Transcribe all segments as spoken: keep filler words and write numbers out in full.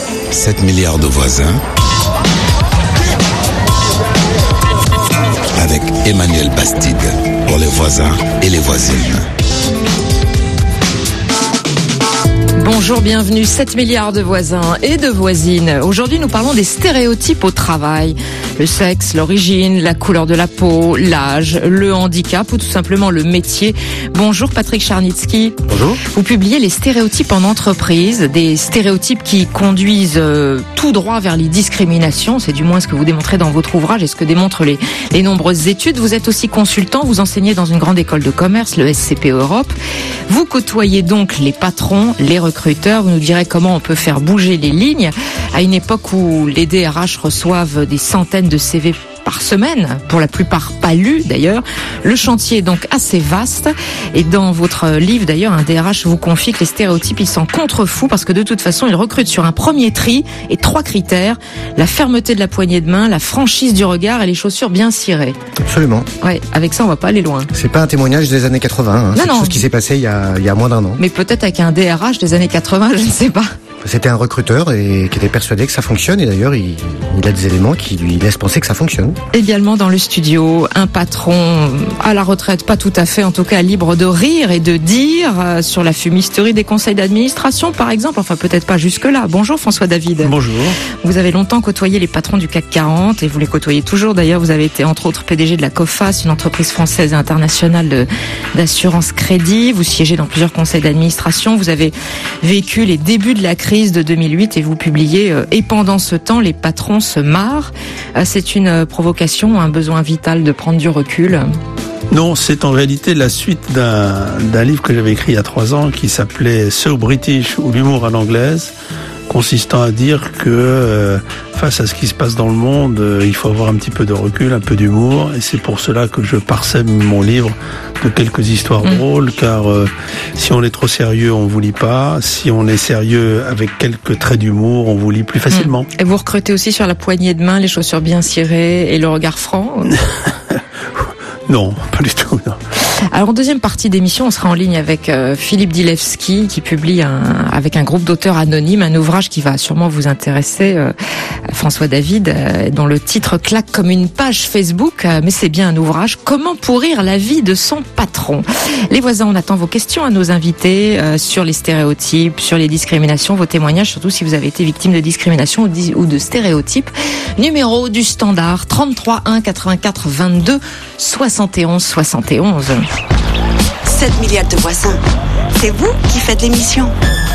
sept milliards de voisins avec Emmanuel Bastide pour les voisins et les voisines. Bonjour, bienvenue, sept milliards de voisins et de voisines. Aujourd'hui, nous parlons des stéréotypes au travail. Le sexe, l'origine, la couleur de la peau, l'âge, le handicap ou tout simplement le métier. Bonjour Patrick Charnitsky. Bonjour. Vous publiez les stéréotypes en entreprise, des stéréotypes qui conduisent euh, tout droit vers les discriminations. C'est du moins ce que vous démontrez dans votre ouvrage et ce que démontrent les, les nombreuses études. Vous êtes aussi consultant, vous enseignez dans une grande école de commerce, le S C P Europe. Vous côtoyez donc les patrons, les recruteurs. Vous nous direz comment on peut faire bouger les lignes à une époque où les D R H reçoivent des centaines de C V par semaine, pour la plupart pas lus d'ailleurs. Le chantier est donc assez vaste et dans votre livre d'ailleurs, un D R H vous confie que les stéréotypes ils s'en contrefoutent parce que de toute façon ils recrutent sur un premier tri et trois critères: la fermeté de la poignée de main, la franchise du regard et les chaussures bien cirées. Absolument. Ouais, avec ça on va pas aller loin. C'est pas un témoignage des années quatre-vingts, hein. Non, c'est quelque non. chose qui s'est passé il y a, il y a moins d'un an. Mais peut-être avec un D R H des années quatre-vingts, je ne sais pas. C'était un recruteur et qui était persuadé que ça fonctionne et d'ailleurs il, il a des éléments qui lui laissent penser que ça fonctionne. Également dans le studio, un patron à la retraite, pas tout à fait, en tout cas libre de rire et de dire euh, sur la fumisterie des conseils d'administration par exemple, enfin peut-être pas jusque-là. Bonjour François David. Bonjour. Vous avez longtemps côtoyé les patrons du C A C quarante et vous les côtoyez toujours d'ailleurs. Vous avez été entre autres P D G de la COFAS, une entreprise française et internationale de, d'assurance crédit. Vous siégez dans plusieurs conseils d'administration. Vous avez vécu les débuts de la crise de deux mille huit et vous publiez euh, « Et pendant ce temps, les patrons se marrent euh, ». C'est une euh, provocation, un besoin vital de prendre du recul? Non, c'est en réalité la suite d'un, d'un livre que j'avais écrit il y a trois ans qui s'appelait « So British » ou « L'humour à l'anglaise », consistant à dire que euh, face à ce qui se passe dans le monde, euh, il faut avoir un petit peu de recul, un peu d'humour, et c'est pour cela que je parsème mon livre de quelques histoires mmh. drôles, car euh, si on est trop sérieux, on vous lit pas. Si on est sérieux avec quelques traits d'humour, on vous lit plus facilement. Mmh. Et vous recrutez aussi sur la poignée de main, les chaussures bien cirées et le regard franc? Non, pas du tout, non. Alors en deuxième partie d'émission, on sera en ligne avec euh, Philippe Dilewski qui publie un, avec un groupe d'auteurs anonymes un ouvrage qui va sûrement vous intéresser, euh, François David, euh, dont le titre claque comme une page Facebook, euh, mais c'est bien un ouvrage, Comment pourrir la vie de son patron. Les voisins, on attend vos questions à nos invités euh, sur les stéréotypes, sur les discriminations, vos témoignages, surtout si vous avez été victime de discrimination ou de, ou de stéréotypes. Numéro du standard trente-trois un quatre-vingt-quatre vingt-deux soixante et onze soixante et onze. sept milliards de voisins. C'est vous qui faites l'émission.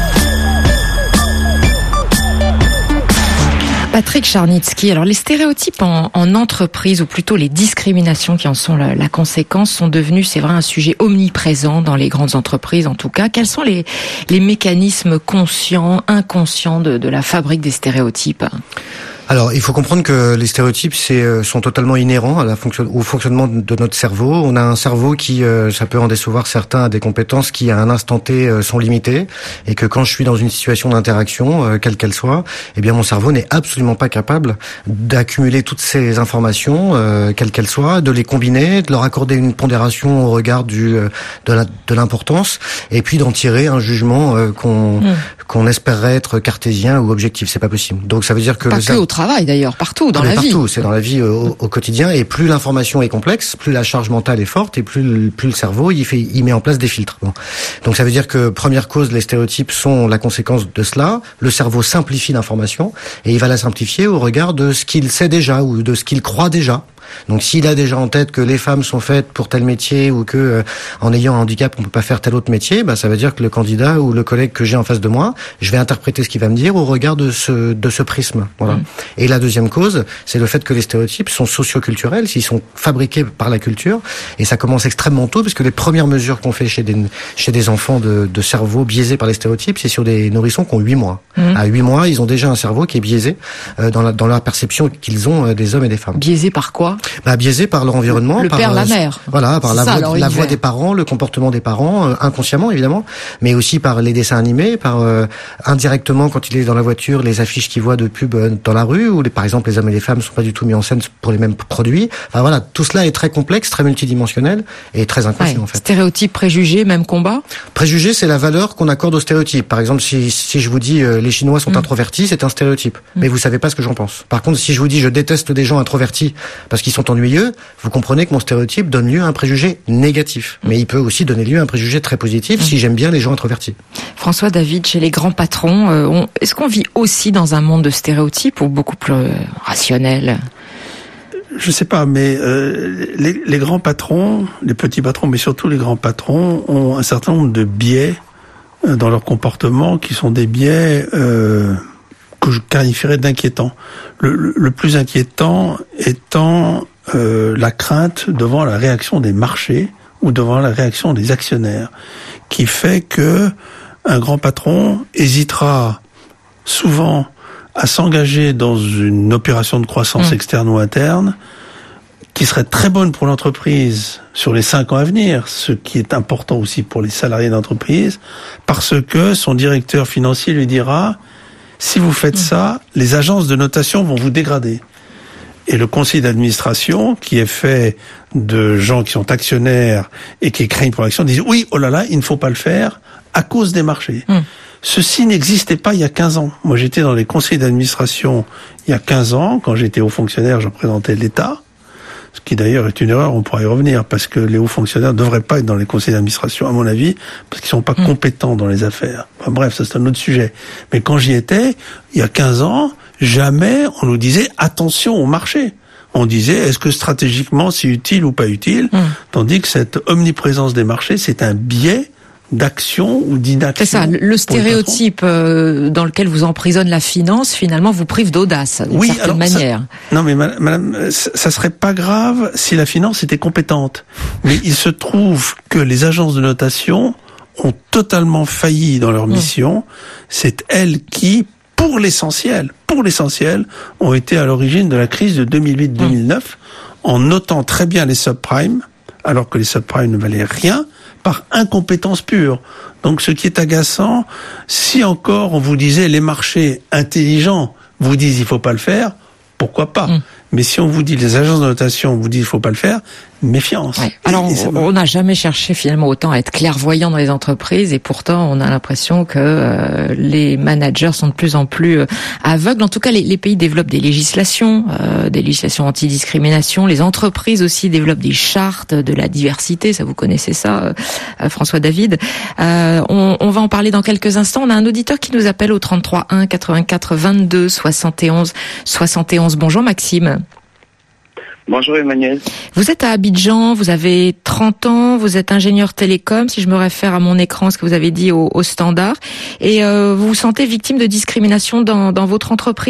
Patrick Charnitsky, alors les stéréotypes en, en entreprise, ou plutôt les discriminations qui en sont la, la conséquence, sont devenus, c'est vrai, un sujet omniprésent dans les grandes entreprises en tout cas. Quels sont les, les mécanismes conscients, inconscients de, de la fabrique des stéréotypes ? Alors, il faut comprendre que les stéréotypes c'est, sont totalement inhérents à la fonction, au fonctionnement de notre cerveau. On a un cerveau qui, euh, ça peut en décevoir certains, a des compétences qui, à un instant T, euh, sont limitées, et que quand je suis dans une situation d'interaction, euh, quelle qu'elle soit, eh bien, mon cerveau n'est absolument pas capable d'accumuler toutes ces informations, euh, quelles qu'elles soient, de les combiner, de leur accorder une pondération au regard du euh, de, la, de l'importance, et puis d'en tirer un jugement euh, qu'on mmh. qu'on espérerait être cartésien ou objectif. C'est pas possible. Donc, ça veut dire que pas le que cerveau, au travail d'ailleurs, partout dans ah, la partout, vie. Partout, c'est dans la vie au, au quotidien, et plus l'information est complexe, plus la charge mentale est forte, et plus, plus le cerveau il fait, il met en place des filtres. Bon. Donc ça veut dire que première cause, les stéréotypes sont la conséquence de cela. Le cerveau simplifie l'information et il va la simplifier au regard de ce qu'il sait déjà ou de ce qu'il croit déjà. Donc s'il a déjà en tête que les femmes sont faites pour tel métier ou que euh, en ayant un handicap on peut pas faire tel autre métier, bah ça veut dire que le candidat ou le collègue que j'ai en face de moi, je vais interpréter ce qu'il va me dire au regard de ce de ce prisme. Voilà. Mmh. Et la deuxième cause, c'est le fait que les stéréotypes sont socioculturels, s'ils sont fabriqués par la culture, et ça commence extrêmement tôt parce que les premières mesures qu'on fait chez des chez des enfants de, de cerveau biaisés par les stéréotypes, c'est sur des nourrissons qui ont huit mois. Mmh. À huit mois, ils ont déjà un cerveau qui est biaisé euh, dans la dans la perception qu'ils ont euh, des hommes et des femmes. Biaisé par quoi ? pourquoi? Bah, biaisés par leur environnement. Le par, père, la mère. Voilà, par la, ça, voix, la voix des parents, le comportement des parents, euh, inconsciemment évidemment, mais aussi par les dessins animés, par euh, indirectement quand il est dans la voiture, les affiches qu'il voit de pub euh, dans la rue, où les, par exemple les hommes et les femmes sont pas du tout mis en scène pour les mêmes produits. Enfin voilà, tout cela est très complexe, très multidimensionnel et très inconscient ouais. en fait. Stéréotypes, préjugés, même combat. Préjugés, c'est la valeur qu'on accorde aux stéréotypes. Par exemple, si, si je vous dis euh, les Chinois sont mmh. introvertis, c'est un stéréotype, mmh. mais vous savez pas ce que j'en pense. Par contre, si je vous dis je déteste des gens introvertis parce qu'ils sont ennuyeux, vous comprenez que mon stéréotype donne lieu à un préjugé négatif, mmh. mais il peut aussi donner lieu à un préjugé très positif mmh. si j'aime bien les gens introvertis. François David, chez les grands patrons, euh, on, est-ce qu'on vit aussi dans un monde de stéréotypes ou beaucoup plus euh, rationnel? Je sais pas, mais euh, les, les grands patrons, les petits patrons, mais surtout les grands patrons, ont un certain nombre de biais euh, dans leur comportement qui sont des biais euh, que je qualifierais d'inquiétants. Le, le, le plus inquiétant étant euh, la crainte devant la réaction des marchés ou devant la réaction des actionnaires, qui fait que un grand patron hésitera souvent à s'engager dans une opération de croissance mmh. externe ou interne qui serait très bonne pour l'entreprise sur les cinq ans à venir, ce qui est important aussi pour les salariés d'entreprise, parce que son directeur financier lui dira « si vous faites mmh. ça, les agences de notation vont vous dégrader ». Et le conseil d'administration, qui est fait de gens qui sont actionnaires et qui craignent pour l'action, disent « oui, oh là là, il ne faut pas le faire à cause des marchés mmh. ». Ceci n'existait pas il y a quinze ans. Moi, j'étais dans les conseils d'administration il y a quinze ans. Quand j'étais haut fonctionnaire, je représentais l'État. Ce qui d'ailleurs est une erreur, on pourra y revenir, parce que les hauts fonctionnaires ne devraient pas être dans les conseils d'administration, à mon avis, parce qu'ils sont pas mmh. compétents dans les affaires. Enfin, bref, ça c'est un autre sujet. Mais quand j'y étais, il y a quinze ans, jamais on nous disait attention au marché. On disait est-ce que stratégiquement c'est utile ou pas utile, mmh. tandis que cette omniprésence des marchés, c'est un biais d'action ou d'inaction. C'est ça, le stéréotype euh, dans lequel vous emprisonne la finance, finalement, vous prive d'audace, d'une oui, certaine alors, manière. Ça, non, mais madame, ça serait pas grave si la finance était compétente. Mais il se trouve que les agences de notation ont totalement failli dans leur mission. Mmh. C'est elles qui, pour l'essentiel, pour l'essentiel, ont été à l'origine de la crise de deux mille huit deux mille neuf, mmh. en notant très bien les subprimes, alors que les subprimes ne valaient rien, par incompétence pure. Donc ce qui est agaçant, si encore on vous disait les marchés intelligents vous disent il faut pas le faire, pourquoi pas. Mmh. Mais si on vous dit, les agences de notation vous disent il faut pas le faire, méfiance. Ouais. Alors, on n'a jamais cherché finalement autant à être clairvoyant dans les entreprises, et pourtant on a l'impression que euh, les managers sont de plus en plus euh, aveugles. En tout cas, les, les pays développent des législations, euh, des législations anti-discrimination. Les entreprises aussi développent des chartes de la diversité. Ça, vous connaissez ça, euh, François David. Euh, on, on va en parler dans quelques instants. On a un auditeur qui nous appelle au trente-trois un quatre-vingt-quatre vingt-deux soixante et onze soixante et onze. Bonjour Maxime. Bonjour Emmanuel. Vous êtes à Abidjan, vous avez trente ans, vous êtes ingénieur télécom, si je me réfère à mon écran, ce que vous avez dit au, au standard, et euh, vous vous sentez victime de discrimination dans, dans votre entreprise ?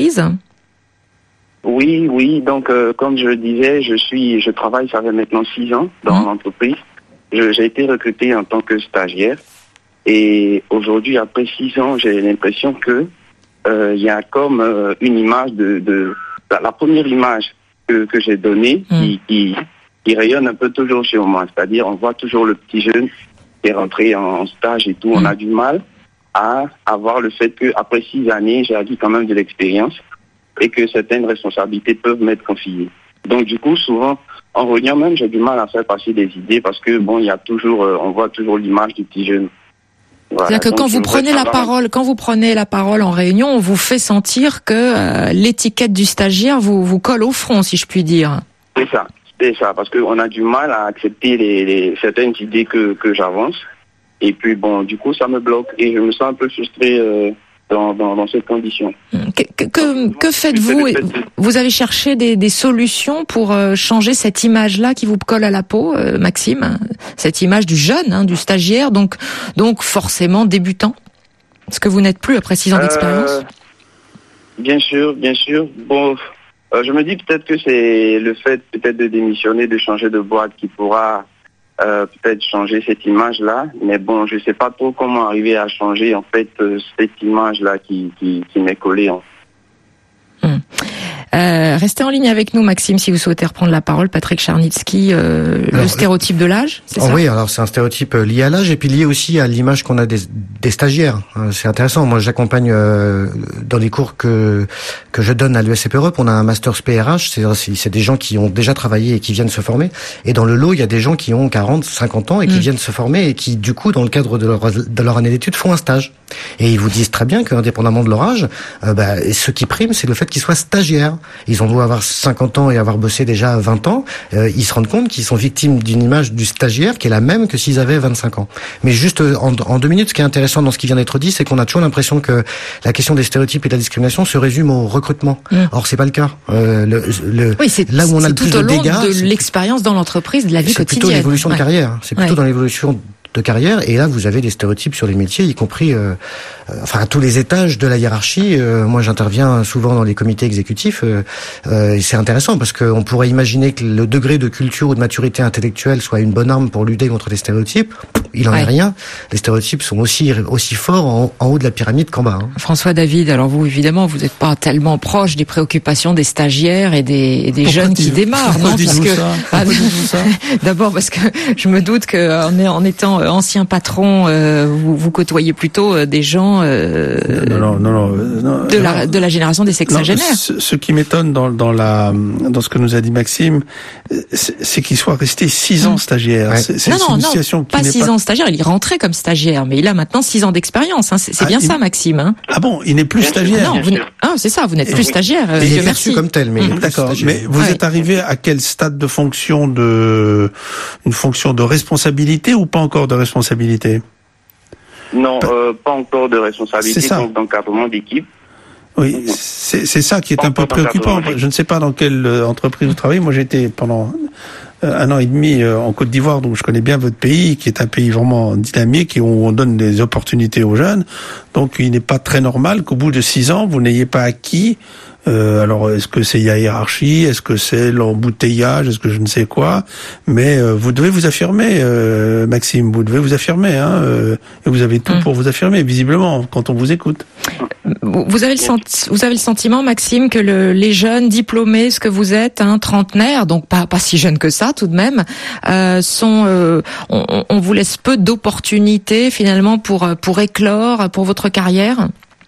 Oui, oui, donc euh, comme je le disais, je suis, je travaille, ça fait maintenant six ans dans mmh. l'entreprise. Je, j'ai été recruté en tant que stagiaire, et aujourd'hui, après six ans, j'ai l'impression que euh, il y a comme euh, une image de, de la, la première image que, que j'ai donnée mmh. qui, qui, qui rayonne un peu toujours sur moi. C'est-à-dire, on voit toujours le petit jeune qui est rentré en, en stage et tout. Mmh. On a du mal à avoir le fait que après six années, j'ai acquis quand même de l'expérience et que certaines responsabilités peuvent m'être confiées. Donc, du coup, souvent, en réunion même, j'ai du mal à faire passer des idées parce que, bon, il y a toujours, euh, on voit toujours l'image du petit jeune. Voilà. C'est-à-dire que quand vous prenez la parole, quand vous prenez la parole en réunion, on vous fait sentir que euh, l'étiquette du stagiaire vous vous colle au front, si je puis dire. C'est ça, c'est ça, parce qu'on a du mal à accepter les, les certaines idées que que j'avance, et puis bon, du coup, ça me bloque et je me sens un peu frustré euh, dans, dans dans cette condition. Que que, que, que faites-vous ? Vous avez cherché des, des solutions pour euh, changer cette image-là qui vous colle à la peau, euh, Maxime ? Cette image du jeune, hein, du stagiaire, donc donc forcément débutant. Est-ce que vous n'êtes plus après six ans d'expérience ? euh, Bien sûr, bien sûr. Bon, euh, je me dis peut-être que c'est le fait peut-être de démissionner, de changer de boîte qui pourra euh, peut-être changer cette image-là. Mais bon, je sais pas trop comment arriver à changer en fait euh, cette image-là qui qui, qui m'est collée. Hein. Hum. Euh, restez en ligne avec nous, Maxime, si vous souhaitez reprendre la parole. Patrick Charnitsky, euh, alors, le stéréotype de l'âge, c'est oh ça? Oui, alors c'est un stéréotype lié à l'âge et puis lié aussi à l'image qu'on a des, des stagiaires. C'est intéressant. Moi, j'accompagne euh, dans les cours que que je donne à l'U S C P Europe. On a un master P R H. C'est, c'est des gens qui ont déjà travaillé et qui viennent se former. Et dans le lot, il y a des gens qui ont quarante, cinquante ans et qui mmh. viennent se former et qui, du coup, dans le cadre de leur de leur année d'études, font un stage. Et ils vous disent très bien qu'indépendamment de leur âge, euh, bah, ce qui prime, c'est le fait qu'ils soient stagiaires. Ils ont beau avoir cinquante ans et avoir bossé déjà vingt ans, euh, ils se rendent compte qu'ils sont victimes d'une image du stagiaire qui est la même que s'ils avaient vingt-cinq ans. Mais juste en, en deux minutes, ce qui est intéressant dans ce qui vient d'être dit, c'est qu'on a toujours l'impression que la question des stéréotypes et de la discrimination se résume au recrutement. Mmh. Or, c'est pas le cas. Euh, le, le, oui, c'est, là où on a le plus de dégâts, tout au long de l'expérience dans l'entreprise, de la vie c'est quotidienne. C'est plutôt l'évolution ouais. de carrière. C'est plutôt ouais. dans l'évolution de carrière, et là vous avez des stéréotypes sur les métiers, y compris euh, euh, enfin à tous les étages de la hiérarchie. Euh, moi j'interviens souvent dans les comités exécutifs euh, euh, et c'est intéressant parce qu'on pourrait imaginer que le degré de culture ou de maturité intellectuelle soit une bonne arme pour lutter contre les stéréotypes. Il en ouais. est rien. Les stéréotypes sont aussi aussi forts en, en haut de la pyramide qu'en bas. Hein. François David, alors vous évidemment vous n'êtes pas tellement proche des préoccupations des stagiaires et des, et des jeunes qui démarrent, non? Parce que ah, ça d'abord parce que je me doute que en, en étant ancien patron, euh, vous, vous côtoyez plutôt euh, des gens euh, non, non, non, non, de, la, de la génération des sexagénaires. Non, ce, ce qui m'étonne dans, dans, la, dans ce que nous a dit Maxime, c'est, c'est qu'il soit resté six ans stagiaire. Ouais. C'est, c'est non, non, une non, situation pas qui six n'est pas... ans stagiaire, il est rentré comme stagiaire, mais il a maintenant six ans d'expérience. Hein. C'est, c'est ah, bien il... ça, Maxime. Hein. Ah bon, il n'est plus bien stagiaire. Non, vous ah, c'est ça, vous n'êtes et plus oui. stagiaire. Euh, il est merci. perçu comme tel, mais mmh. D'accord. Mais vous ouais. êtes arrivé à quel stade de fonction de une fonction de responsabilité ou pas encore de responsabilité? Non, euh, pas encore de responsabilité, donc d'encadrement d'équipe. Oui, c'est, c'est ça qui est pas un peu préoccupant. Je ne sais pas dans quelle entreprise vous travaillez. Moi, j'étais pendant un an et demi en Côte d'Ivoire, donc je connais bien votre pays, qui est un pays vraiment dynamique et où on donne des opportunités aux jeunes. Donc, il n'est pas très normal qu'au bout de six ans, vous n'ayez pas acquis. Euh, alors, est-ce que c'est la hiérarchie, est-ce que c'est l'embouteillage, est-ce que je ne sais quoi, mais euh, vous devez vous affirmer, euh, Maxime, vous devez vous affirmer, hein, euh, et vous avez tout mmh. pour vous affirmer, visiblement, quand on vous écoute. Vous avez le, senti- vous avez le sentiment, Maxime, que le, les jeunes diplômés, ce que vous êtes, hein, trentenaires, donc pas pas si jeunes que ça, tout de même, euh, sont, euh, on, on vous laisse peu d'opportunités finalement pour pour éclore, pour votre carrière.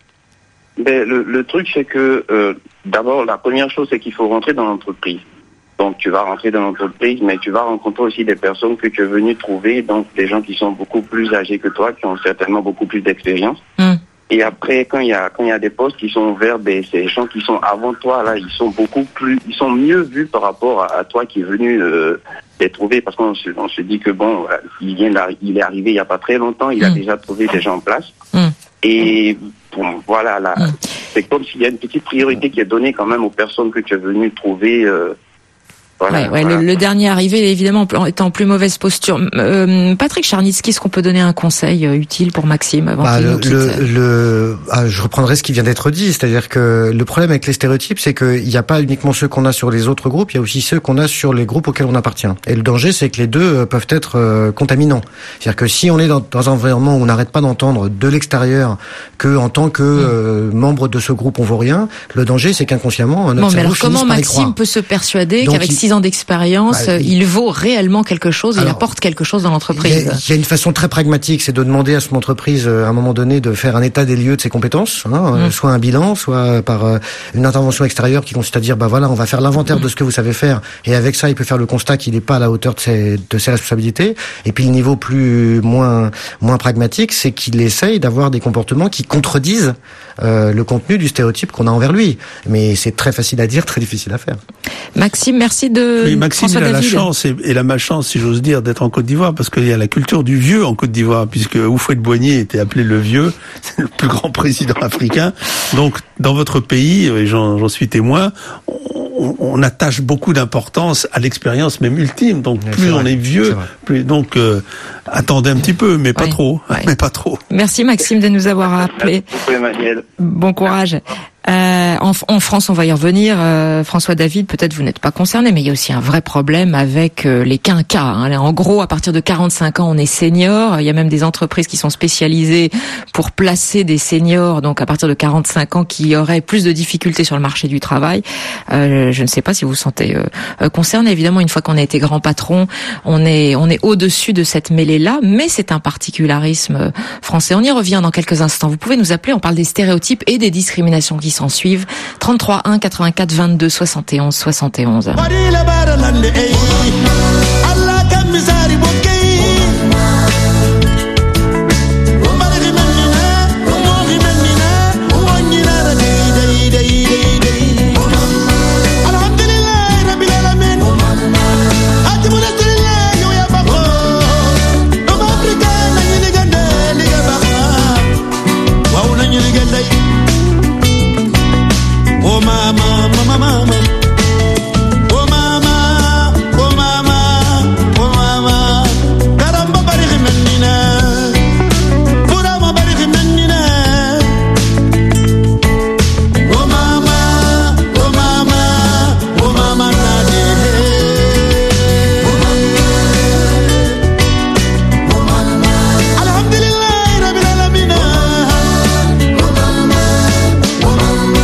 Ben, le, le truc, c'est que, euh, d'abord, la première chose, c'est qu'il faut rentrer dans l'entreprise. Donc, tu vas rentrer dans l'entreprise, mais tu vas rencontrer aussi des personnes que tu es venu trouver, donc des gens qui sont beaucoup plus âgés que toi, qui ont certainement beaucoup plus d'expérience. Mm. Et après, quand il y a, quand il y a des postes qui sont ouverts, ben, ces gens qui sont avant toi, là, ils sont beaucoup plus, ils sont mieux vus par rapport à, à toi qui est venu, euh, les trouver, parce qu'on se, on se dit que bon, il vient, il est arrivé il y a pas très longtemps, il mm. a déjà trouvé des gens en place. Mm. Et bon, voilà, là, mmh. c'est comme s'il y a une petite priorité qui est donnée quand même aux personnes que tu es venu trouver. Euh, voilà, ouais, ouais, voilà. Le, le dernier arrivé, évidemment, est en plus mauvaise posture. Euh, Patrick Charnitsky, est-ce qu'on peut donner un conseil euh, utile pour Maxime avant bah, qu'il le, nous quitte? le, le, ah, je reprendrai ce qui vient d'être dit, c'est-à-dire que le problème avec les stéréotypes, c'est qu'il n'y a pas uniquement ceux qu'on a sur les autres groupes, il y a aussi ceux qu'on a sur les groupes auxquels on appartient. Et le danger, c'est que les deux peuvent être euh, contaminants. C'est-à-dire que si on est dans, dans un environnement où on n'arrête pas d'entendre de l'extérieur que en tant que euh, membre de ce groupe on vaut rien, le danger, c'est qu'inconsciemment notre bon, cerveau mais alors finisse comment par y Maxime croire. peut se persuader Donc, qu'avec il... six ans d'expérience, bah, il... il vaut réellement quelque chose, alors, il apporte quelque chose dans l'entreprise? Il y, a, il y a une façon très pragmatique, c'est de demander à son entreprise à un moment donné de faire un état des lieux de ses compétences, hein, mmh. soit un bilan, soit par euh, une intervention extérieure qui consiste à dire bah voilà, on va faire l'inventaire mmh. de ce que vous savez faire, et avec ça il peut faire le constat qu'il n'est pas à la hauteur de ses, de ses responsabilités. Et puis le niveau plus moins moins pragmatique, c'est qu'il essaye d'avoir des comportements qui contredisent euh, le contenu du stéréotype qu'on a envers lui. Mais c'est très facile à dire, très difficile à faire. Maxime, merci de oui, Maxime, François il a David. la chance et, et la malchance, si j'ose dire, d'être en Côte d'Ivoire, parce qu'il y a la culture du vieux en Côte d'Ivoire, puisque Houphouët-Boigny était appelé le vieux, c'est le plus grand président africain. Donc, dans votre pays, et j'en, j'en suis témoin, on, on attache beaucoup d'importance à l'expérience même ultime. Donc, oui, plus on est vieux, est plus donc euh, attendez un petit peu, mais pas oui, trop, oui. mais pas trop. Merci Maxime de nous avoir appelé. Merci beaucoup, Emmanuel. Bon courage. Euh, en, en France, on va y revenir. Euh, François David, peut-être vous n'êtes pas concerné, mais il y a aussi un vrai problème avec euh, les quinquas. Hein. En gros, à partir de quarante-cinq ans, on est senior. Il y a même des entreprises qui sont spécialisées pour placer des seniors, donc à partir de quarante-cinq ans, qui auraient plus de difficultés sur le marché du travail. Euh, je ne sais pas si vous vous sentez euh, concerné. Évidemment, une fois qu'on a été grand patron, on est on est au-dessus de cette mêlée-là, mais c'est un particularisme français. On y revient dans quelques instants. Vous pouvez nous appeler. On parle des stéréotypes et des discriminations qui s'en suivent. trente-trois un quatre-vingt-quatre vingt-deux soixante et onze soixante et onze. Oh mama, mama, mama. Oh mama, oh mama, oh mama. Karamba bari menina, burama bari menina. Oh mama, oh mama, oh mama nade. Oh mama, alhamdulillah rabbil alamin. Oh mama, oh mama.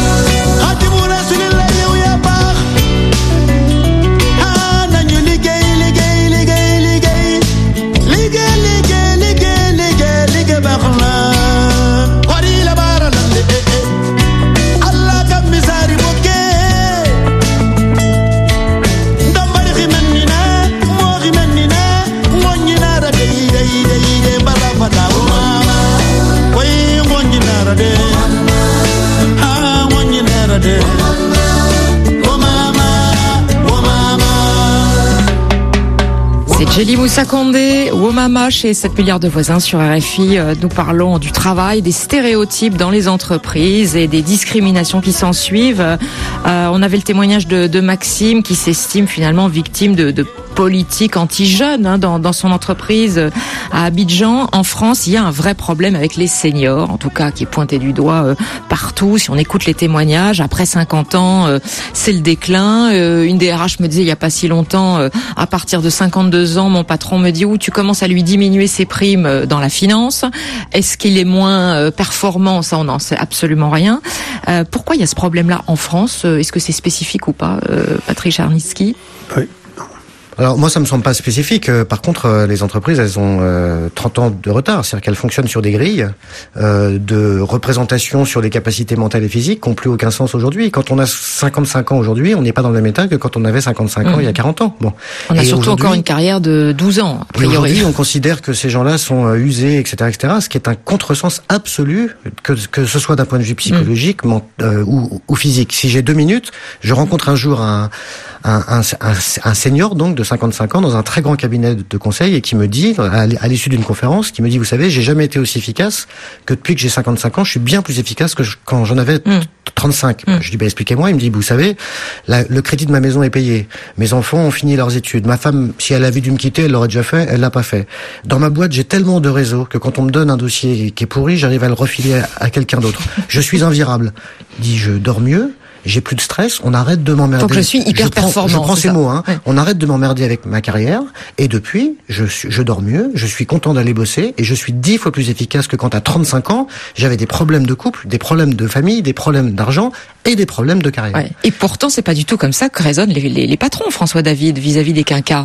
C'est Jelly Moussa Condé, Womama chez sept milliards de voisins sur R F I. Nous parlons du travail, des stéréotypes dans les entreprises et des discriminations qui s'en suivent. Euh, on avait le témoignage de, de Maxime qui s'estime finalement victime de, de politique anti-jeunes hein, dans, dans son entreprise à Abidjan. En France, il y a un vrai problème avec les seniors, en tout cas qui est pointé du doigt euh, partout. Si on écoute les témoignages, après cinquante ans, euh, c'est le déclin. Euh, une D R H me disait il y a pas si longtemps, euh, à partir de cinquante-deux ans, mon patron me dit « Ouh, tu commences à lui diminuer ses primes dans la finance. Est-ce qu'il est moins euh, performant ?» Ça, on n'en sait absolument rien. Euh, pourquoi il y a ce problème-là en France ? Est-ce que c'est spécifique ou pas, euh, Patrick Charnitsky ? Oui. Alors moi, ça me semble pas spécifique. Euh, par contre, euh, les entreprises, elles ont euh, trente ans de retard. C'est-à-dire qu'elles fonctionnent sur des grilles euh, de représentation sur les capacités mentales et physiques qui n'ont plus aucun sens aujourd'hui. Quand on a cinquante-cinq ans aujourd'hui, on n'est pas dans le même état que quand on avait cinquante-cinq mmh. ans il y a quarante ans. Bon. On a et surtout encore une carrière de douze ans, a priori. Aujourd'hui, on considère que ces gens-là sont euh, usés, et cetera, et cetera. Ce qui est un contresens absolu, que, que ce soit d'un point de vue psychologique mmh. euh, ou, ou physique. Si j'ai deux minutes, je rencontre un jour un, un, un, un, un senior donc de cinquante-cinq ans dans un très grand cabinet de conseil et qui me dit, à l'issue d'une conférence, qui me dit, vous savez, j'ai jamais été aussi efficace que depuis que j'ai cinquante-cinq ans, je suis bien plus efficace que je, quand j'en avais mmh. trente-cinq. Mmh. Je dis, bah, expliquez-moi. Il me dit, vous savez, la, le crédit de ma maison est payé. Mes enfants ont fini leurs études. Ma femme, si elle avait dû me quitter, elle l'aurait déjà fait, elle l'a pas fait. Dans ma boîte, j'ai tellement de réseaux que quand on me donne un dossier qui est pourri, j'arrive à le refiler à, à quelqu'un d'autre. Je suis invirable. Il dit, je dors mieux. J'ai plus de stress, on arrête de m'emmerder. Donc je suis hyper je prends, performant. Je prends ces ça. mots, hein. Ouais. On arrête de m'emmerder avec ma carrière, et depuis, je, je dors mieux, je suis content d'aller bosser, et je suis dix fois plus efficace que quand à trente-cinq ans, j'avais des problèmes de couple, des problèmes de famille, des problèmes d'argent, et des problèmes de carrière. Ouais. Et pourtant, c'est pas du tout comme ça que raisonnent les, les, les patrons, François David, vis-à-vis des quinquas.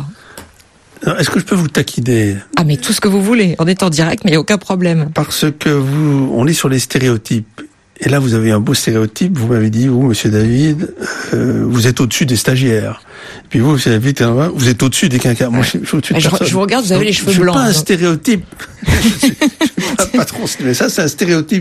Est-ce que je peux vous taquiner ? Ah, mais tout ce que vous voulez, on est en direct, mais il n'y a aucun problème. Parce que vous, on est sur les stéréotypes. Et là, vous avez un beau stéréotype. Vous m'avez dit, vous, Monsieur David, euh, vous êtes au-dessus des stagiaires. Et puis vous, Monsieur David, vous êtes au-dessus des quinquas. Moi, je suis au-dessus de je, personne. je vous regarde, vous avez donc, les cheveux je blancs. Je suis pas un donc. stéréotype. je suis, je suis pas un patron. Mais ça, c'est un stéréotype.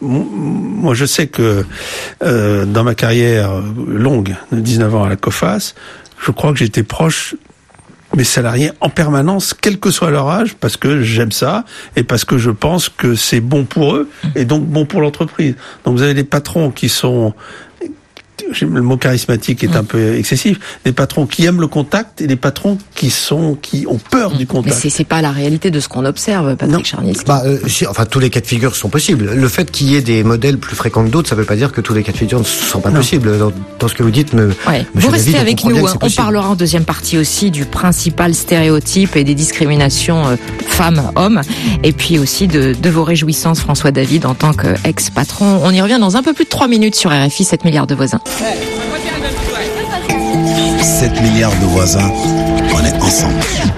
Moi, je sais que euh, dans ma carrière longue, de dix-neuf ans à la COFAS, je crois que j'étais proche mes salariés en permanence, quel que soit leur âge, parce que j'aime ça et parce que je pense que c'est bon pour eux et donc bon pour l'entreprise. Donc vous avez des patrons qui sont le mot charismatique est mmh. un peu excessif, des patrons qui aiment le contact et des patrons qui sont qui ont peur mmh. du contact. Mais c'est, c'est pas la réalité de ce qu'on observe, Patrick Charnitsky. Bah, euh, si, enfin, tous les cas de figure sont possibles. Le fait qu'il y ait des modèles plus fréquents que d'autres, ça veut pas dire que tous les cas de figure ne sont pas non. possibles. Dans, dans ce que vous dites, me, ouais. Monsieur vous restez David, avec on nous. On parlera en deuxième partie aussi du principal stéréotype et des discriminations euh, femmes-hommes, et puis aussi de, de vos réjouissances, François David, en tant qu'ex-patron. On y revient dans un peu plus de trois minutes sur R F I, sept milliards de voisins. sept milliards de voisins, on est ensemble.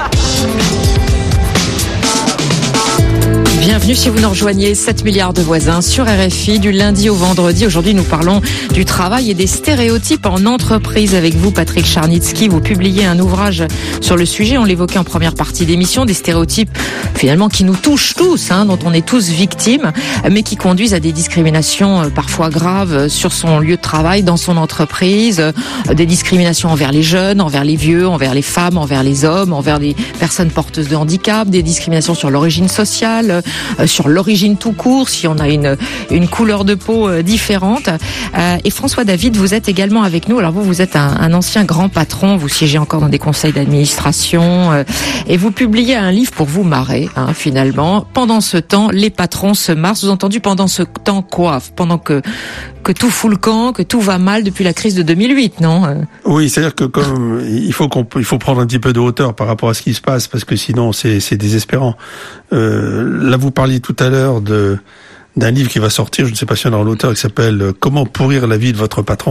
Bienvenue si vous nous rejoignez, sept milliards de voisins sur R F I du lundi au vendredi. Aujourd'hui, nous parlons du travail et des stéréotypes en entreprise avec vous, Patrick Charnitsky. Vous publiez un ouvrage sur le sujet, on l'évoquait en première partie d'émission, des stéréotypes finalement qui nous touchent tous, hein, dont on est tous victimes, mais qui conduisent à des discriminations parfois graves sur son lieu de travail, dans son entreprise, des discriminations envers les jeunes, envers les vieux, envers les femmes, envers les hommes, envers les personnes porteuses de handicap, des discriminations sur l'origine sociale, Euh, sur l'origine tout court, si on a une une couleur de peau euh, différente. Euh, et François David, vous êtes également avec nous. Alors vous, vous êtes un, un ancien grand patron, vous siégez encore dans des conseils d'administration euh, et vous publiez un livre pour vous marrer, hein, finalement. Pendant ce temps, les patrons se marrent. Sous-entendu, pendant ce temps quoi ? Pendant que que tout fout le camp, que tout va mal depuis la crise de deux mille huit, non ? Oui, c'est-à-dire que comme il faut qu'on il faut prendre un petit peu de hauteur par rapport à ce qui se passe, parce que sinon c'est c'est désespérant. Euh, là, vous parliez tout à l'heure de d'un livre qui va sortir, je ne sais pas si on a l'auteur, qui s'appelle « Comment pourrir la vie de votre patron ».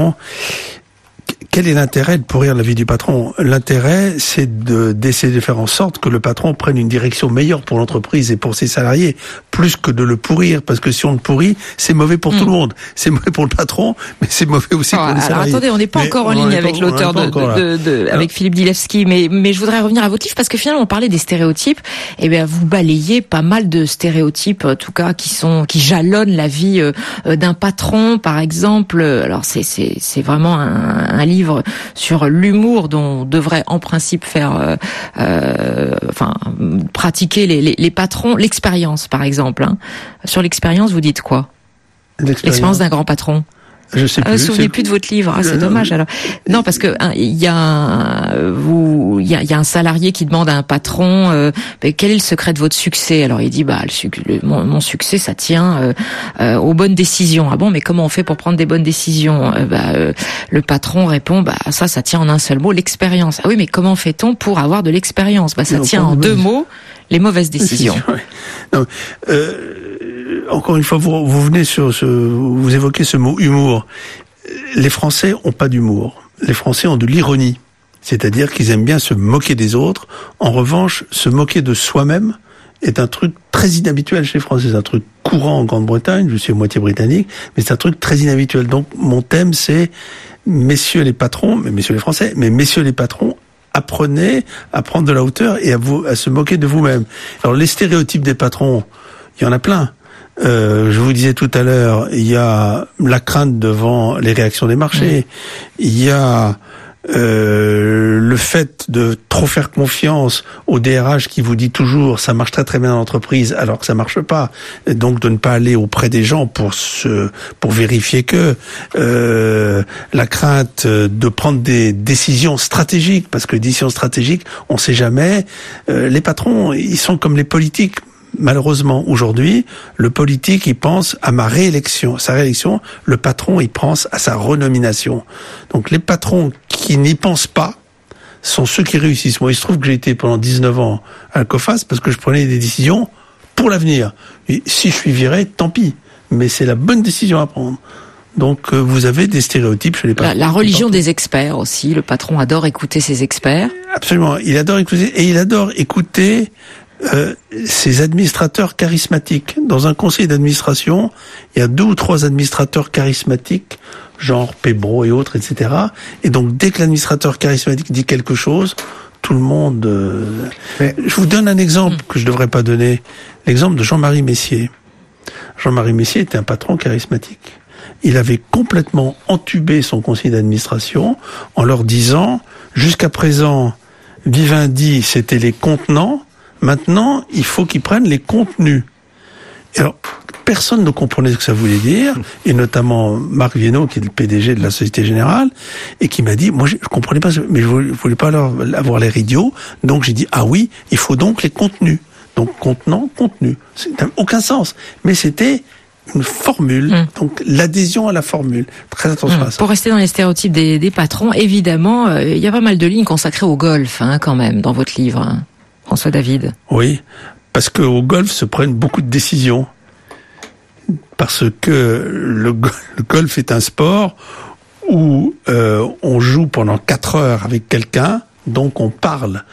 Quel est l'intérêt de pourrir la vie du patron ? L'intérêt, c'est de, d'essayer de faire en sorte que le patron prenne une direction meilleure pour l'entreprise et pour ses salariés, plus que de le pourrir, parce que si on le pourrit, c'est mauvais pour mmh. tout le monde. C'est mauvais pour le patron, mais c'est mauvais aussi alors, pour les alors salariés. Attendez, on n'est pas mais encore en ligne avec pas, l'auteur de, de, de, de alors, avec Philippe Dilewski, mais, mais je voudrais revenir à votre livre, parce que finalement, on parlait des stéréotypes, et bien, vous balayez pas mal de stéréotypes, en tout cas, qui sont, qui jalonnent la vie euh, d'un patron, par exemple. Alors, c'est, c'est, c'est vraiment un, un livre sur l'humour dont on devrait en principe faire, euh, euh, enfin, pratiquer les, les, les patrons, l'expérience par exemple. Hein. Sur l'expérience, vous dites quoi ? L'expérience, l'expérience d'un grand patron. Je sais plus. Vous ne vous souvenez plus de votre livre, ah, c'est dommage alors. Non, parce que il hein, y a un, vous, il y a, y a un salarié qui demande à un patron euh, quel est le secret de votre succès. Alors il dit bah le, le, mon, mon succès ça tient euh, euh, aux bonnes décisions. Ah bon, mais comment on fait pour prendre des bonnes décisions euh, Bah euh, le patron répond bah ça ça tient en un seul mot, l'expérience. Ah oui, mais comment fait-on pour avoir de l'expérience Bah ça non, tient en deux mots, les mauvaises décisions. Non, euh, encore une fois, vous, vous venez sur ce, vous évoquez ce mot humour. Les Français ont pas d'humour. Les Français ont de l'ironie. C'est-à-dire qu'ils aiment bien se moquer des autres. En revanche, se moquer de soi-même est un truc très inhabituel chez les Français. C'est un truc courant en Grande-Bretagne. Je suis à moitié britannique, mais c'est un truc très inhabituel. Donc, mon thème, c'est messieurs les patrons, mais messieurs les Français, mais messieurs les patrons, apprenez à prendre de la hauteur et à vous, à se moquer de vous-même. Alors, les stéréotypes des patrons, il y en a plein. Euh, je vous disais tout à l'heure, il y a la crainte devant les réactions des marchés. Il y a euh, le fait de trop faire confiance au D R H qui vous dit toujours ça marche très très bien dans l'entreprise alors que ça marche pas. Et donc de ne pas aller auprès des gens pour se pour vérifier que euh, la crainte de prendre des décisions stratégiques, parce que les décisions stratégiques, on sait jamais. Euh, les patrons, ils sont comme les politiques. Malheureusement, aujourd'hui, le politique, il pense à ma réélection, sa réélection. Le patron, il pense à sa renomination. Donc, les patrons qui n'y pensent pas sont ceux qui réussissent. Moi, il se trouve que j'ai été pendant dix-neuf ans à Alcofas parce que je prenais des décisions pour l'avenir. Et si je suis viré, tant pis. Mais c'est la bonne décision à prendre. Donc, euh, vous avez des stéréotypes chez les patrons. La, la religion des experts aussi. Le patron adore écouter ses experts. Absolument. Il adore écouter, et il adore écouter Euh, ces administrateurs charismatiques. Dans un conseil d'administration, il y a deux ou trois administrateurs charismatiques, genre Pébro et autres, et cetera. Et donc, dès que l'administrateur charismatique dit quelque chose, tout le monde... Euh... Mais je vous donne un exemple que je devrais pas donner. L'exemple de Jean-Marie Messier. Jean-Marie Messier était un patron charismatique. Il avait complètement entubé son conseil d'administration en leur disant, jusqu'à présent, Vivendi, c'était les contenants. Maintenant, il faut qu'ils prennent les contenus. Et alors, personne ne comprenait ce que ça voulait dire, et notamment Marc Viennot, qui est le P D G de la Société Générale, et qui m'a dit, moi je, je comprenais pas, mais je voulais, je voulais pas leur, avoir l'air idiot, donc j'ai dit, ah oui, il faut donc les contenus. Donc contenant, contenu. Ça n'a aucun sens. Mais c'était une formule, mmh. donc l'adhésion à la formule. Très attention mmh. à ça. Pour rester dans les stéréotypes des, des patrons, évidemment, il euh, y a pas mal de lignes consacrées au golf, hein, quand même, dans votre livre, hein, François David. Oui, parce que au golf se prennent beaucoup de décisions. Parce que le, le golf est un sport où euh, on joue pendant quatre heures avec quelqu'un, donc on parle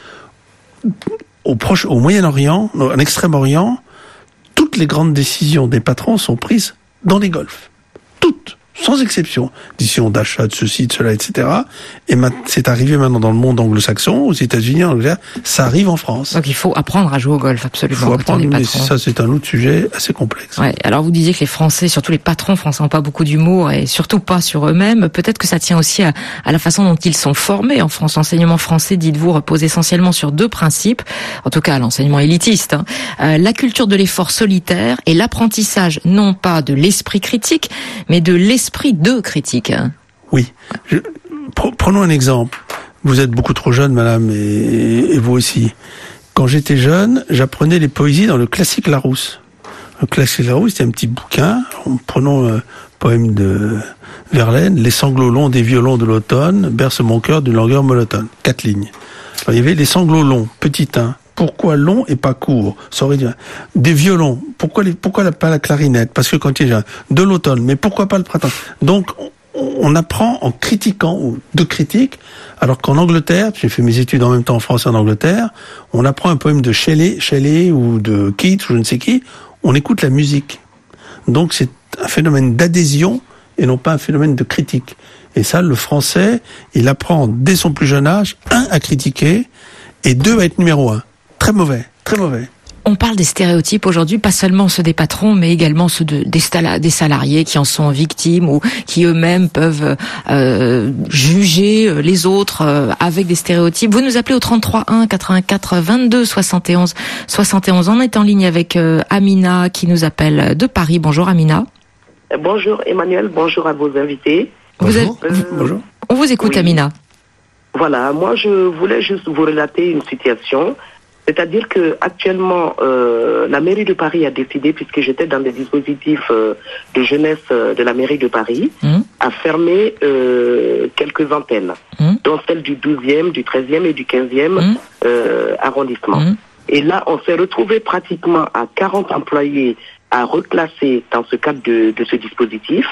au Proche, au Moyen-Orient, en Extrême-Orient. Toutes les grandes décisions des patrons sont prises dans les golfs. Toutes, sans exception. Décision d'achat, de ceci, de cela, et cetera. Et c'est arrivé maintenant dans le monde anglo-saxon, aux États-Unis, en Angleterre, ça arrive en France. Donc il faut apprendre à jouer au golf, absolument. Il faut apprendre, mais ça c'est un autre sujet assez complexe. Ouais. Alors vous disiez que les Français, surtout les patrons français, n'ont pas beaucoup d'humour et surtout pas sur eux-mêmes. Peut-être que ça tient aussi à, à la façon dont ils sont formés en France. L'enseignement français, dites-vous, repose essentiellement sur deux principes, en tout cas l'enseignement élitiste. Hein. Euh, la culture de l'effort solitaire et l'apprentissage non pas de l'esprit critique, mais de l'esprit de critique. Hein. Oui. Je... Prenons un exemple. Vous êtes beaucoup trop jeune, madame, et, et vous aussi. Quand j'étais jeune, j'apprenais les poésies dans le classique Larousse. Le classique Larousse, c'était un petit bouquin. Prenons un poème de Verlaine, « Les sanglots longs des violons de l'automne bercent mon cœur d'une langueur monotone ». Quatre lignes. Alors, il y avait les sanglots longs, petit un. Pourquoi long et pas court? Ça aurait dit des violons. Pourquoi les, pourquoi pas la clarinette? Parce que quand il y a de l'automne, mais pourquoi pas le printemps? Donc, on apprend en critiquant, ou de critique, alors qu'en Angleterre, j'ai fait mes études en même temps en France et en Angleterre, on apprend un poème de Shelley, Shelley ou de Keats ou je ne sais qui, on écoute la musique. Donc c'est un phénomène d'adhésion et non pas un phénomène de critique. Et ça, le français, il apprend dès son plus jeune âge, un, à critiquer, et deux, à être numéro un. Très mauvais, très mauvais. On parle des stéréotypes aujourd'hui, pas seulement ceux des patrons, mais également ceux de, des, stala, des salariés qui en sont victimes ou qui eux-mêmes peuvent euh, juger les autres euh, avec des stéréotypes. Vous nous appelez au trente-trois un quatre-vingt-quatre vingt-deux soixante et onze soixante et onze. On est en ligne avec euh, Amina qui nous appelle de Paris. Bonjour Amina. Bonjour Emmanuel, bonjour à vos invités. Vous bonjour. Êtes, euh, bonjour. On vous écoute, oui. Amina. Voilà, moi je voulais juste vous relater une situation. C'est-à-dire que actuellement, euh, la mairie de Paris a décidé, puisque j'étais dans des dispositifs euh, de jeunesse euh, de la mairie de Paris, mmh. a fermé euh, quelques antennes, mmh. dont celle du douzième, du treizième et du quinzième mmh. euh, arrondissement. Mmh. Et là, on s'est retrouvé pratiquement à quarante employés à reclasser dans ce cadre de, de ce dispositif.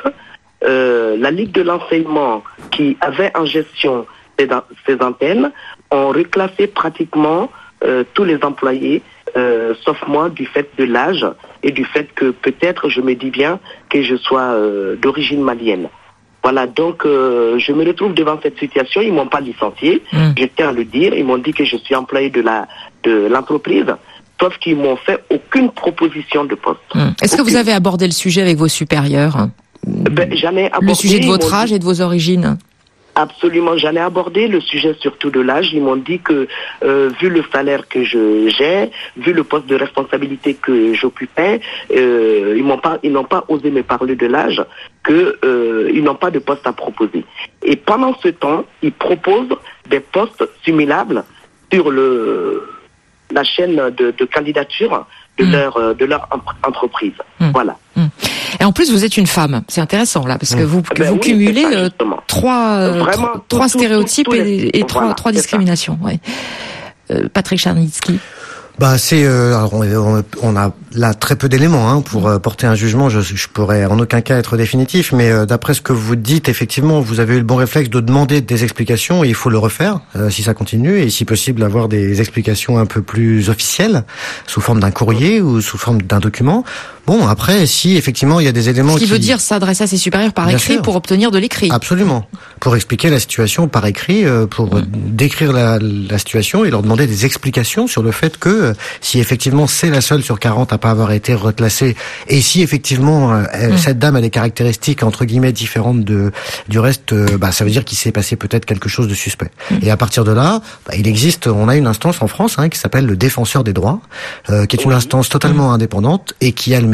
Euh, la Ligue de l'enseignement, qui avait en gestion ces, ces antennes, ont reclassé pratiquement Euh, tous les employés, euh, sauf moi, du fait de l'âge et du fait que peut-être, je me dis bien, que je sois euh, d'origine malienne. Voilà, donc euh, je me retrouve devant cette situation. Ils m'ont pas licencié, mmh. je tiens à le dire. Ils m'ont dit que je suis employé de la de l'entreprise, sauf qu'ils m'ont fait aucune proposition de poste. Mmh. Est-ce aucune. que vous avez abordé le sujet avec vos supérieurs? Ben, j'en ai abordé, le sujet de votre âge dit... et de vos origines? Absolument, j'en ai abordé le sujet surtout de l'âge. Ils m'ont dit que euh, vu le salaire que je j'ai, vu le poste de responsabilité que j'occupais, euh, ils m'ont pas, ils n'ont pas osé me parler de l'âge, que euh, ils n'ont pas de poste à proposer. Et pendant ce temps, ils proposent des postes similables sur le la chaîne de, de candidature de mmh. leur de leur entreprise. Mmh. Voilà. Mmh. Et en plus, vous êtes une femme. C'est intéressant là, parce que vous, que ben vous oui, cumulez ça, euh, trois, euh, Vraiment, trois, tout, trois stéréotypes tout, tout, et, et trois, voilà, trois discriminations. Ouais. Euh, Patrick Charnitsky. Bah c'est euh, alors on, on a là très peu d'éléments hein, pour euh, porter un jugement. Je, je pourrais en aucun cas être définitif, mais euh, d'après ce que vous dites, effectivement, vous avez eu le bon réflexe de demander des explications et il faut le refaire euh, si ça continue et si possible avoir des explications un peu plus officielles sous forme d'un courrier ou sous forme d'un document. Bon, après, si effectivement il y a des éléments ce qui, qui veut dire s'adresser à ses supérieurs par Bien écrit sûr. pour obtenir de l'écrit. Absolument, pour expliquer la situation par écrit, euh, pour mmh. décrire la, la situation et leur demander des explications sur le fait que euh, si effectivement c'est la seule sur quarante à pas avoir été reclassée et si effectivement euh, mmh. cette dame a des caractéristiques entre guillemets différentes de du reste, euh, bah ça veut dire qu'il s'est passé peut-être quelque chose de suspect. Mmh. Et à partir de là, bah, il existe, on a une instance en France hein, qui s'appelle le Défenseur des droits, euh, qui est une instance totalement mmh. indépendante et qui a le mérite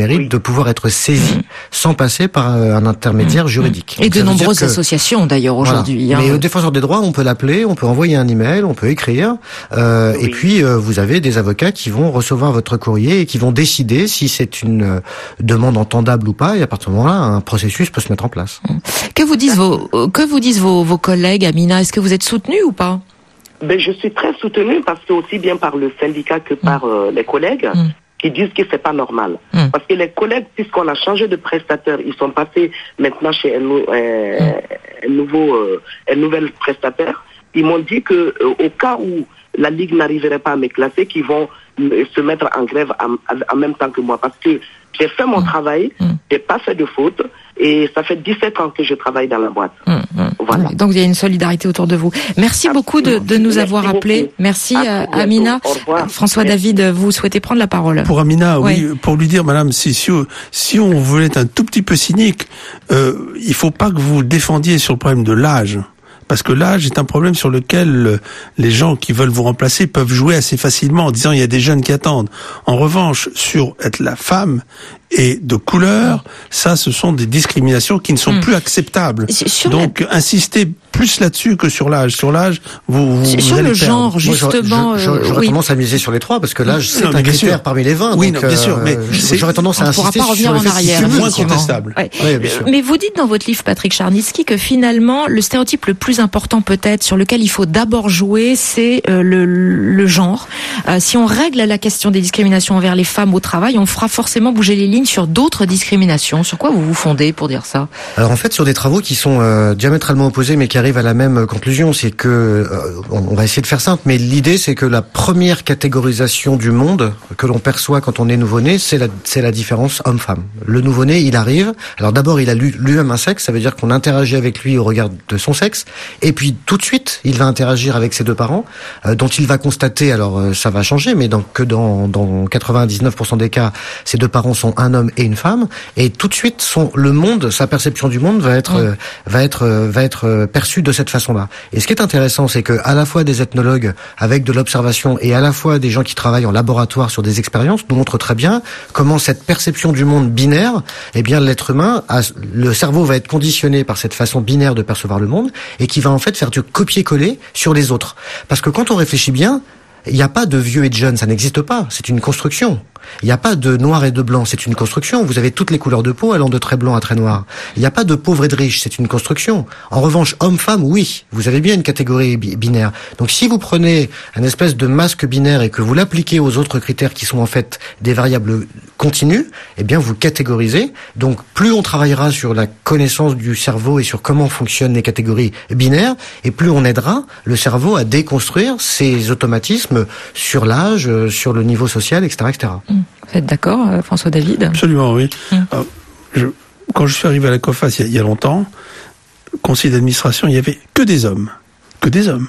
mérite Oui. de pouvoir être saisi Mmh. sans passer par un intermédiaire juridique. Et Donc, de ça veut dire nombreuses que- associations d'ailleurs Voilà. aujourd'hui. hein. Mais au défenseur des droits, on peut l'appeler, on peut envoyer un email, on peut écrire, euh, Oui. et puis euh, vous avez des avocats qui vont recevoir votre courrier et qui vont décider si c'est une euh, demande entendable ou pas. Et à partir de ce moment-là, un processus peut se mettre en place. Que vous disent vos euh, que vous disent vos, vos collègues, Amina? Est-ce que vous êtes soutenue ou pas? Ben, je suis très soutenue parce que aussi bien par le syndicat que par euh, les collègues Mm. qui disent que c'est pas normal. Mm. Parce que les collègues, puisqu'on a changé de prestataire, ils sont passés maintenant chez un, nou- euh, un nouveau, euh, un nouvel prestataire. Ils m'ont dit que euh, au cas où la Ligue n'arriverait pas à me classer, qu'ils vont euh, se mettre en grève en, en même temps que moi. Parce que j'ai fait mon Mm. travail, Mm. j'ai pas fait de faute, et ça fait dix-sept ans que je travaille dans la boîte. Hum, hum. Voilà. Donc il y a une solidarité autour de vous. Merci Absolument. beaucoup de, de nous Merci avoir appelés. beaucoup. Merci À euh, très bientôt. Amina. Au revoir. François Merci. David, vous souhaitez prendre la parole? Pour Amina, oui, Oui. pour lui dire, madame, si, si, si on voulait être un tout petit peu cynique, euh, il faut pas que vous défendiez sur le problème de l'âge. Parce que l'âge est un problème sur lequel euh, les gens qui veulent vous remplacer peuvent jouer assez facilement en disant il y a des jeunes qui attendent. En revanche, sur être la femme et de couleur, ça, ce sont des discriminations qui ne sont Mm. plus acceptables. Sur- sur Donc, insistez plus là-dessus que sur l'âge. Sur l'âge, vous, vous, Sur vous le allez genre, perdre. Moi, j'aurais- justement, je- je- euh, j'aurais oui. tendance à miser sur les trois parce que l'âge c'est Non, mais un bien critère sûr. parmi les vingt. Oui, donc, non, bien sûr, mais euh, c'est- j'aurais tendance à On ne pourra insister pas sur revenir le en fait arrière. que c'est moins effectivement. contestable. Ouais. Oui, bien sûr. Mais vous dites dans votre livre, Patrick Charnitsky, que finalement, le stéréotype le plus important peut-être sur lequel il faut d'abord jouer, c'est euh, le, le genre. Euh, si on règle la question des discriminations envers les femmes au travail, on fera forcément bouger les lignes sur d'autres discriminations. Sur quoi vous vous fondez pour dire ça? Alors en fait, sur des travaux qui sont euh, diamétralement opposés mais qui arrivent à la même conclusion, c'est que euh, on, on va essayer de faire simple, mais l'idée c'est que la première catégorisation du monde que l'on perçoit quand on est nouveau-né, c'est la c'est la différence homme-femme. Le nouveau-né, il arrive. Alors d'abord, il a lui- lui-même un sexe, ça veut dire qu'on interagit avec lui au regard de son sexe, et puis tout de suite, il va interagir avec ses deux parents, euh, dont il va constater. Alors euh, ça va changer, mais dans, que dans dans quatre-vingt-dix-neuf pour cent des cas, ses deux parents sont un homme et une femme, et tout de suite, son le monde, sa perception du monde va être Mm. euh, va être euh, va être euh, perçue de cette façon-là. Et ce qui est intéressant, c'est que à la fois des ethnologues avec de l'observation et à la fois des gens qui travaillent en laboratoire sur des expériences nous montrent très bien comment cette perception du monde binaire, eh bien l'être humain, a, le cerveau va être conditionné par cette façon binaire de percevoir le monde et qui va en fait faire du copier-coller sur les autres. Parce que quand on réfléchit bien, il n'y a pas de vieux et de jeunes, ça n'existe pas. C'est une construction. Il n'y a pas de noir et de blanc, c'est une construction. Vous avez toutes les couleurs de peau allant de très blanc à très noir. Il n'y a pas de pauvre et de riche, c'est une construction. En revanche, homme-femme, oui, vous avez bien une catégorie bi- binaire. Donc si vous prenez un espèce de masque binaire et que vous l'appliquez aux autres critères qui sont en fait des variables continues, eh bien vous catégorisez. Donc plus on travaillera sur la connaissance du cerveau et sur comment fonctionnent les catégories binaires, et plus on aidera le cerveau à déconstruire ses automatismes sur l'âge, euh, sur le niveau social, et cetera, et cetera. Vous êtes d'accord, euh, François David? Absolument, oui. Mm. Alors, je, quand je suis arrivé à la COFAS il y a, il y a longtemps, conseil d'administration, il y avait que des hommes. Que des hommes.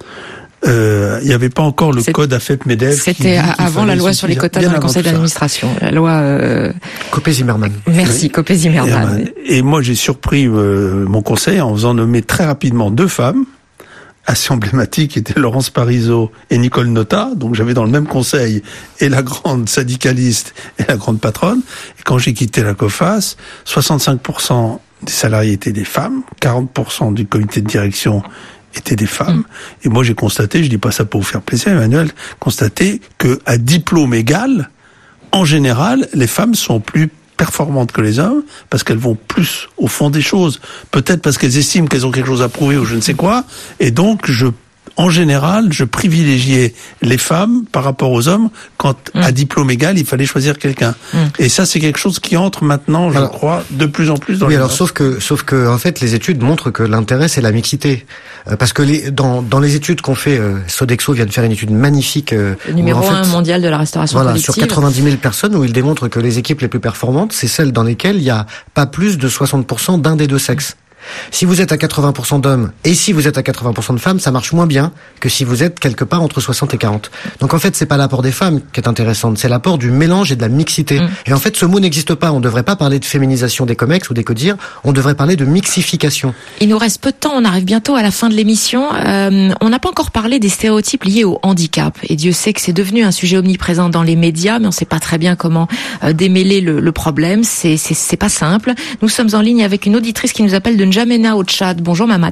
Euh, il n'y avait pas encore le C'est- code AFEP-MEDEF. qui C'était dit qu'il avant la fallait loi sur les suffisant- quotas bien dans le avant conseil tout ça. d'administration. La loi... Euh... Copé-Zimmermann. Merci, Oui. Copé-Zimmermann. Et, et moi, j'ai surpris euh, mon conseil en faisant nommer très rapidement deux femmes assez emblématiques, qui étaient Laurence Parisot et Nicole Notat. Donc j'avais dans le même conseil et la grande syndicaliste et la grande patronne. Et quand j'ai quitté la COFAS, soixante-cinq pour cent des salariés étaient des femmes, quarante pour cent du comité de direction étaient des femmes. Mmh. Et moi, j'ai constaté, je dis pas ça pour vous faire plaisir, Emmanuel, constaté que à diplôme égal, en général, les femmes sont plus performantes que les hommes, parce qu'elles vont plus au fond des choses. Peut-être parce qu'elles estiment qu'elles ont quelque chose à prouver ou je ne sais quoi. Et donc, je, en général, je privilégiais les femmes par rapport aux hommes quand, mmh. à diplôme égal, il fallait choisir quelqu'un. Mmh. Et ça, c'est quelque chose qui entre maintenant, je alors, crois, de plus en plus dans oui, les alors, normes. sauf que, sauf que, en fait, les études montrent que l'intérêt, c'est la mixité. Euh, parce que les, dans, dans les études qu'on fait, euh, Sodexo vient de faire une étude magnifique. Euh, Le numéro où, en un fait, mondial de la restauration voilà, collective. sur quatre-vingt-dix mille personnes, où il démontre que les équipes les plus performantes, c'est celles dans lesquelles il y a pas plus de soixante pour cent d'un des deux sexes. Si vous êtes à quatre-vingts pour cent d'hommes et si vous êtes à quatre-vingts pour cent de femmes, ça marche moins bien que si vous êtes quelque part entre soixante et quarante. Donc en fait, c'est pas l'apport des femmes qui est intéressant, c'est l'apport du mélange et de la mixité. Mmh. Et en fait, ce mot n'existe pas. On ne devrait pas parler de féminisation des comex ou des codir, on devrait parler de mixification. Il nous reste peu de temps, on arrive bientôt à la fin de l'émission. Euh, on n'a pas encore parlé des stéréotypes liés au handicap. Et Dieu sait que c'est devenu un sujet omniprésent dans les médias, mais on ne sait pas très bien comment euh, démêler le, le problème. C'est, c'est, c'est pas simple. Nous sommes en ligne avec une auditrice qui nous appelle de N'Djamena au Tchad. Bonjour Mamat.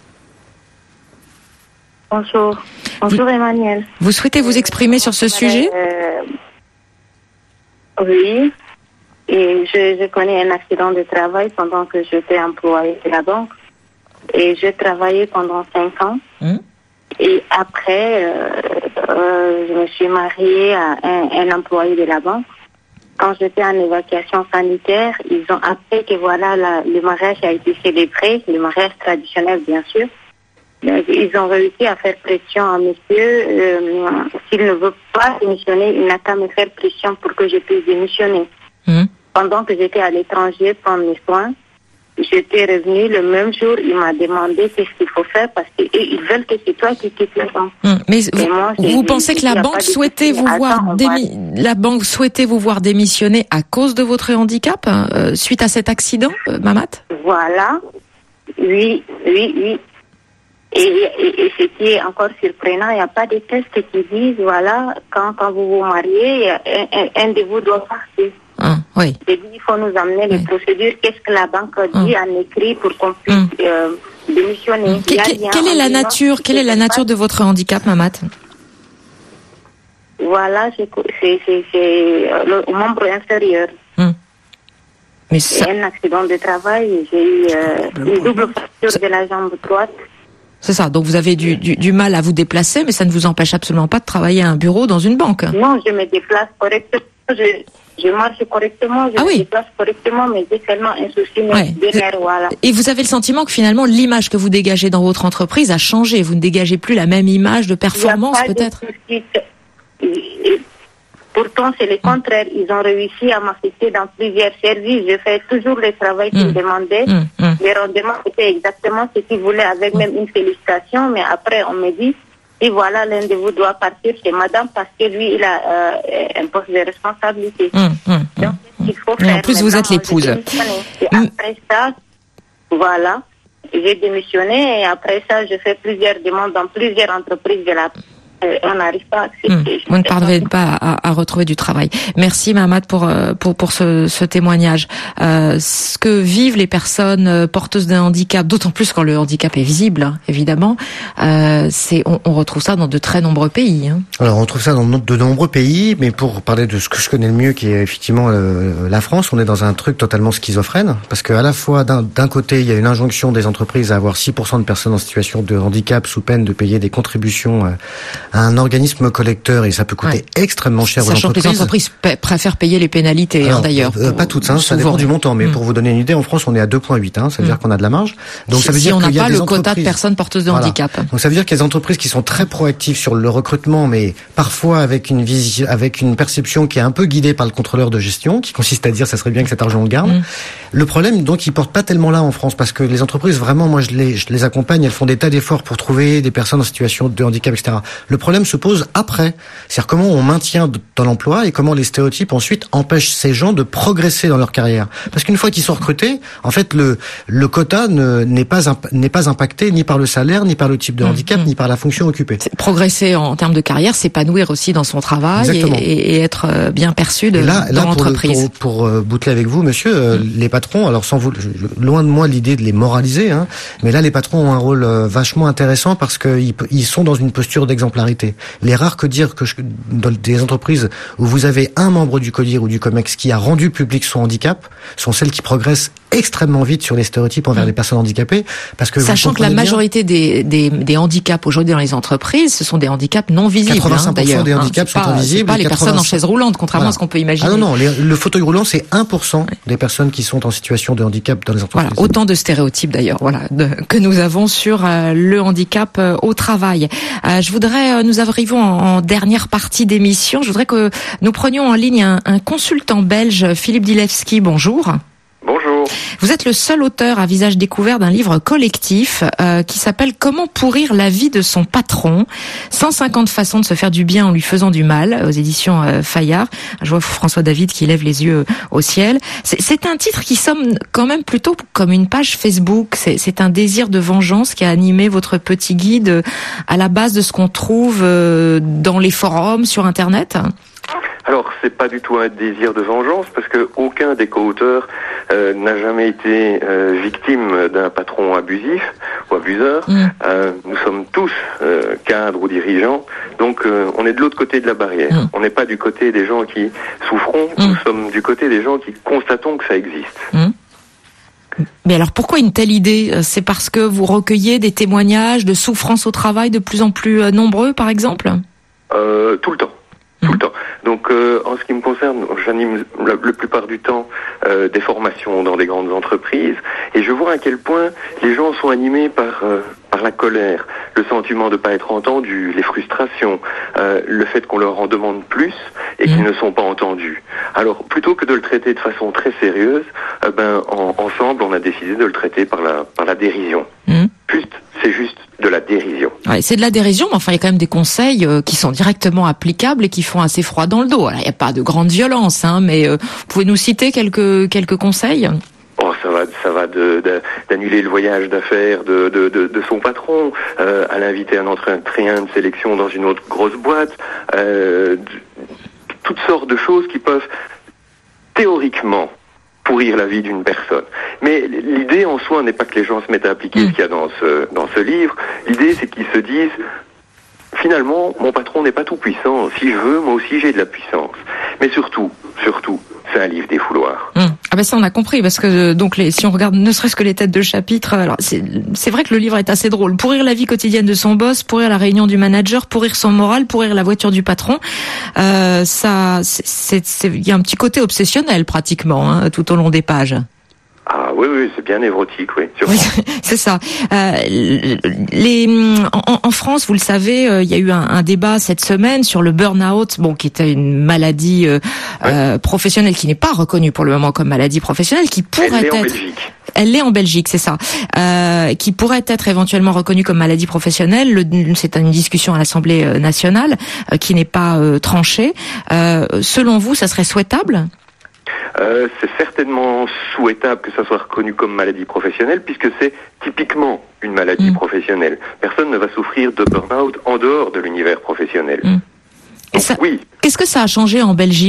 Bonjour. Bonjour vous, Emmanuel. Vous souhaitez vous exprimer sur ce euh, sujet? Oui. Et je, je connais un accident de travail pendant que j'étais employée de la banque. Et j'ai travaillé pendant cinq ans. Mmh. Et après, euh, euh, je me suis mariée à un, un employé de la banque. Quand j'étais en évacuation sanitaire, ils ont appris que voilà, la, le mariage a été célébré, le mariage traditionnel bien sûr. Donc, ils ont réussi à faire pression à monsieur. Euh, s'il ne veut pas démissionner, il n'a qu'à me faire pression pour que je puisse démissionner. Mmh. Pendant que j'étais à l'étranger prendre mes soins, j'étais revenue le même jour, il m'a demandé qu'est-ce qu'il faut faire parce qu'ils veulent que c'est toi qui quittes la banque. Hum, mais vous, moi, vous pensez que la banque souhaitait vous voir démi- va... la banque souhaitait vous voir démissionner à cause de votre handicap euh, suite à cet accident, euh, Mamat? Voilà. Oui, oui, oui. Et, et, et ce qui est encore surprenant, il n'y a pas de tests qui disent voilà, quand, quand vous vous mariez, un, un, un de vous doit partir. Ah, oui. J'ai dit, il faut nous amener oui. les procédures. Qu'est-ce que la banque dit ah. en écrit pour qu'on puisse hum. euh, démissionner. Hum. Que, que, quelle est la nature Quelle est la nature de votre handicap, Mamat? Voilà, c'est, c'est, c'est, c'est le membre inférieur. Hum. Mais ça... C'est un accident de travail. J'ai eu euh, une double fracture de la jambe droite. C'est ça. Donc vous avez du, du, du mal à vous déplacer, mais ça ne vous empêche absolument pas de travailler à un bureau dans une banque. Non, je me déplace correctement. Je... Je marche correctement, je ah me oui. déplace correctement, mais j'ai seulement un souci ouais. de nerfs, voilà. Et vous avez le sentiment que finalement l'image que vous dégagez dans votre entreprise a changé. Vous ne dégagez plus la même image de performance, peut-être. Pourtant, c'est le contraire. Ils ont réussi à m'affecter dans plusieurs services. Je fais toujours le travail qu'ils mmh. demandaient. Mmh. Mmh. Les rendements étaient exactement ce qu'ils voulaient, avec mmh. même une félicitation. Mais après, on me dit, et voilà, l'un de vous doit partir chez madame parce que lui, il a euh, un poste de responsabilité. Mmh, mmh, Donc, il faut faire. Et en plus, vous êtes l'épouse. Et après ça, voilà, j'ai démissionné et après ça, je fais plusieurs demandes dans plusieurs entreprises de la... Euh, on n'arrive pas à accepter. Mmh. Vous ne parvenez pas à, à retrouver du travail. Merci Mahamat pour pour pour ce, ce témoignage. Euh, ce que vivent les personnes porteuses d'un handicap, d'autant plus quand le handicap est visible, hein, évidemment, euh, c'est on, on retrouve ça dans de très nombreux pays. Hein. Alors on retrouve ça dans de nombreux pays, mais pour parler de ce que je connais le mieux, qui est effectivement euh, la France, on est dans un truc totalement schizophrène, parce que à la fois d'un, d'un côté il y a une injonction des entreprises à avoir six pour cent de personnes en situation de handicap sous peine de payer des contributions euh, à un organisme collecteur et ça peut coûter ouais. extrêmement cher aux entreprises. Sachant que les entreprises pa- préfèrent payer les pénalités. Alors, hein, d'ailleurs. Euh, pas toutes, hein, ça dépend du montant, mais mmh. pour vous donner une idée, en France on est à deux virgule huit, hein, ça veut mmh. dire qu'on a de la marge. Donc si, ça veut si dire on qu'il n'a y a pas des le quota de personnes porteuses de voilà. handicap. Donc ça veut dire qu'il y a des entreprises qui sont très proactives sur le recrutement, mais parfois avec une vision, avec une perception qui est un peu guidée par le contrôleur de gestion, qui consiste à dire ça serait bien que cet argent on le garde. Mmh. Le problème donc il porte pas tellement là en France parce que les entreprises vraiment, moi je les, je les accompagne, elles font des tas d'efforts pour trouver des personnes en situation de handicap, et cetera. Le problème se pose après. C'est-à-dire comment on maintient dans l'emploi et comment les stéréotypes ensuite empêchent ces gens de progresser dans leur carrière. Parce qu'une fois qu'ils sont recrutés, en fait, le, le quota ne, n'est pas, n'est pas impacté ni par le salaire, ni par le type de handicap, mmh. ni par la fonction occupée. C'est progresser en termes de carrière, s'épanouir aussi dans son travail et, et, et être bien perçu de, là, dans là, l'entreprise. Pour, pour, pour boucler avec vous, monsieur, mmh. les patrons, alors sans vous, loin de moi l'idée de les moraliser, hein, mais là, les patrons ont un rôle vachement intéressant parce qu'ils ils sont dans une posture d'exemplarité. Les rares que dire que je, dans des entreprises où vous avez un membre du CODIR ou du COMEX qui a rendu public son handicap sont celles qui progressent extrêmement vite sur les stéréotypes envers mmh. les personnes handicapées, parce que sachant que la majorité des, des, des handicaps aujourd'hui dans les entreprises, ce sont des handicaps non visibles. quatre-vingt-cinq pour cent hein, des handicaps hein, sont pas, invisibles. C'est pas les personnes en chaise roulante, contrairement voilà. à ce qu'on peut imaginer. Ah non non, les, le fauteuil roulant c'est un pour cent des personnes qui sont en situation de handicap dans les entreprises. Voilà, autant de stéréotypes d'ailleurs, voilà, de, que nous avons sur euh, le handicap euh, au travail. Euh, je voudrais, euh, nous arrivons en, en dernière partie d'émission. Je voudrais que nous prenions en ligne un, un consultant belge, Philippe Dilewski. Bonjour. Bonjour. Vous êtes le seul auteur à visage découvert d'un livre collectif euh, qui s'appelle « Comment pourrir la vie de son patron ». cent cinquante façons de se faire du bien en lui faisant du mal, aux éditions euh, Fayard. Je vois François David qui lève les yeux au ciel. C'est, c'est un titre qui sonne quand même plutôt comme une page Facebook. C'est, c'est un désir de vengeance qui a animé votre petit guide à la base de ce qu'on trouve euh, dans les forums, sur Internet. Alors, c'est pas du tout un désir de vengeance, parce que aucun des co-auteurs euh, n'a jamais été euh, victime d'un patron abusif ou abuseur. Mmh. Euh, nous sommes tous euh, cadres ou dirigeants, donc euh, on est de l'autre côté de la barrière. Mmh. On n'est pas du côté des gens qui souffront, mmh. nous sommes du côté des gens qui constatons que ça existe. Mmh. Mais alors pourquoi une telle idée ? C'est parce que vous recueillez des témoignages de souffrance au travail de plus en plus nombreux, par exemple ? euh, Tout le temps. Tout le temps. Donc, euh, en ce qui me concerne, j'anime la, la plupart du temps euh, des formations dans des grandes entreprises, et je vois à quel point les gens sont animés par euh, par la colère, le sentiment de ne pas être entendu, les frustrations, euh, le fait qu'on leur en demande plus et qu'ils ne sont pas entendus. Alors, plutôt que de le traiter de façon très sérieuse, euh, ben en, ensemble, on a décidé de le traiter par la par la dérision. Mmh. Juste, c'est juste de la dérision. Ouais, c'est de la dérision, mais enfin, il y a quand même des conseils euh, qui sont directement applicables et qui font assez froid dans le dos. Alors, il n'y a pas de grande violence, hein, mais euh, vous pouvez nous citer quelques quelques conseils ? Oh, ça va, ça va de, de, d'annuler le voyage d'affaires de, de, de, de son patron, euh, à l'inviter à un entretien de sélection dans une autre grosse boîte, euh, toutes sortes de choses qui peuvent théoriquement pourrir la vie d'une personne. Mais l'idée en soi n'est pas que les gens se mettent à appliquer mmh. ce qu'il y a dans ce, dans ce livre. L'idée, c'est qu'ils se disent, finalement, mon patron n'est pas tout puissant. Si je veux, moi aussi j'ai de la puissance. Mais surtout, surtout, c'est un livre défouloir. Mmh. Ah ben ça on a compris, parce que donc les, si on regarde ne serait-ce que les têtes de chapitre, alors c'est, c'est vrai que le livre est assez drôle. Pourrir la vie quotidienne de son boss, pourrir la réunion du manager, pourrir son moral, pourrir la voiture du patron. Euh, ça, c'est, c'est, il y a un petit côté obsessionnel pratiquement hein, tout au long des pages. Ah oui, oui, c'est bien névrotique, oui. oui c'est ça. Euh, les, en, en France, vous le savez, euh, il y a eu un, un débat cette semaine sur le burn-out, bon, qui était une maladie euh, ouais. euh, professionnelle qui n'est pas reconnue pour le moment comme maladie professionnelle, qui pourrait Elle être. En Belgique. Elle l'est en Belgique, c'est ça. Euh, qui pourrait être éventuellement reconnue comme maladie professionnelle. Le, c'est une discussion à l'Assemblée nationale euh, qui n'est pas euh, tranchée. Euh, selon vous, ça serait souhaitable ? Euh, c'est certainement souhaitable que ça soit reconnu comme maladie professionnelle, puisque c'est typiquement une maladie mmh. professionnelle. Personne ne va souffrir de burn-out en dehors de l'univers professionnel. Mmh. Donc, ça, oui. Qu'est-ce que ça a changé en Belgique ?